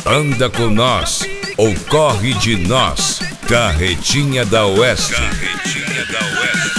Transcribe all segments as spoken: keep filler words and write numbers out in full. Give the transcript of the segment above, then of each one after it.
Anda com nós ou corre de nós. Carretinha da Oeste. Carretinha da Oeste.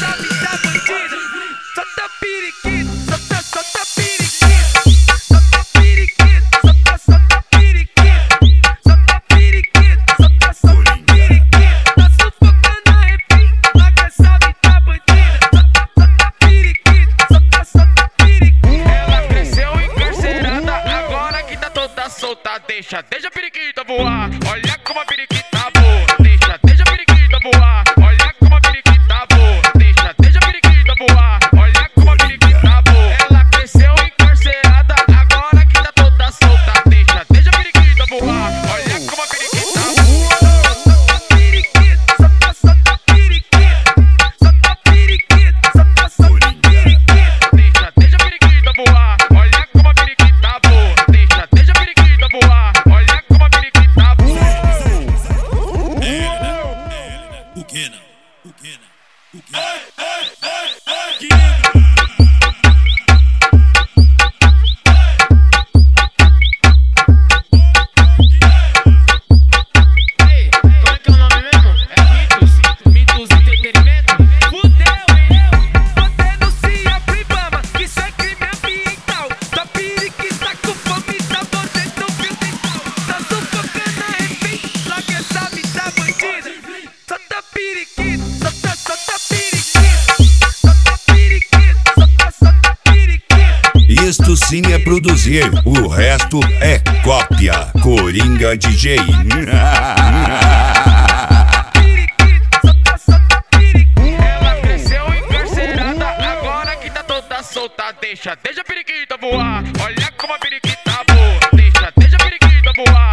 Solta, deixa, deixa a periquita voar. Olha como a periquita voa. Deixa, deixa a periquita voar. Olha como a periquita voa. Deixa, deixa a periquita voar. Olha como a periquita voa. Ela cresceu encarcerada, agora que tá toda solta. Deixa, deixa a periquita voar. Olha como a periquita voa. Solta periquita, solta, solta periquita. Solta periquita, solta, solta periquita. Deixa, deixa a periquita voar. Olha como a periquita voa. Deixa, deixa a periquita voar. Olha como a periquita voa. O que não? O que não? O que não? Ai, ai, ai, ai, que Ei, como é que é o nome mesmo? É Mitos? Mitos Entretenimento? Fudeu, hein? Você denuncia pro Ibama, que isso é crime ambiental. Sua periquita com fome, tá você não viu dental. Tá sufocando a refém, logo essa vida bandida. Solta periquita, solta, solta periquita. Solta periquita, solta, solta periquita. Isto sim é produzir, o resto é cópia. Coringa D J. Periquita, solta, solta periquita. Ela cresceu encarcerada, agora que tá toda solta. Deixa, deixa a periquita voar. Olha como a periquita voa. Deixa, deixa a periquita voar.